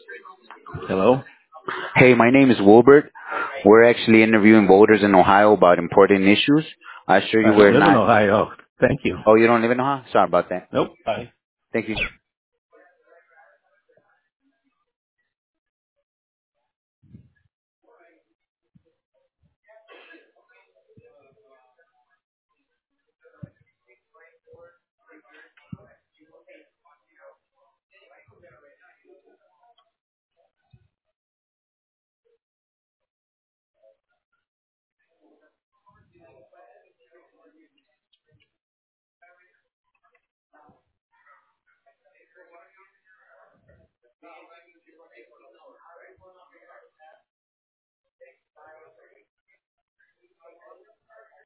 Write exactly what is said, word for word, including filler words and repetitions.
Hello? Hey, my name is Wilbert. We're actually interviewing voters in Ohio about important issues. I assure you I don't we're live in not. Ohio. Thank you. Oh, you don't live in Ohio? Sorry about that. Nope. Bye. Thank you.